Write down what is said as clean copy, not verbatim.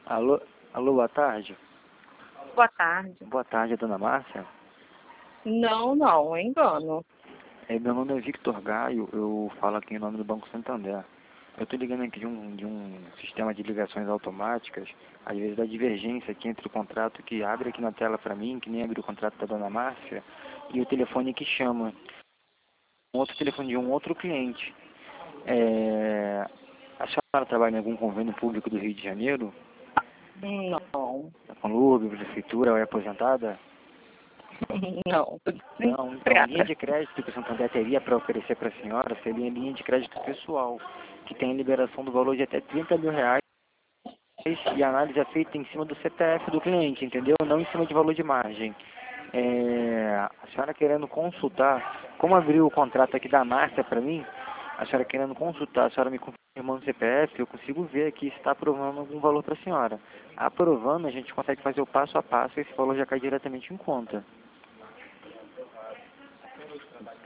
Alô, alô, boa tarde. Boa tarde. Boa tarde, dona Márcia. Não, é engano. Meu nome é Victor Gaio, eu falo aqui em nome do Banco Santander. Eu estou ligando aqui de um sistema de ligações automáticas, às vezes da divergência aqui entre o contrato que abre aqui na tela para mim, que nem abre o contrato da dona Márcia, e o telefone que chama. Um outro telefone de um outro cliente. A senhora trabalha em algum convênio público do Rio de Janeiro? Não, Com LUB, prefeitura, ou é aposentada? não. Tô Não, então a linha desempregada. de crédito que o Santander teria para oferecer para a senhora seria a linha de crédito pessoal, que tem a liberação do valor de até R$ 30.000 e a análise é feita em cima do CPF do cliente, entendeu? Não em cima de valor de margem. A senhora querendo consultar, como abriu o contrato aqui da Márcia para mim, a senhora querendo consultar, a senhora me confirmando o CPF, eu consigo ver aqui se está aprovando algum valor para a senhora. Aprovando, a gente consegue fazer o passo a passo e esse valor já cai diretamente em conta.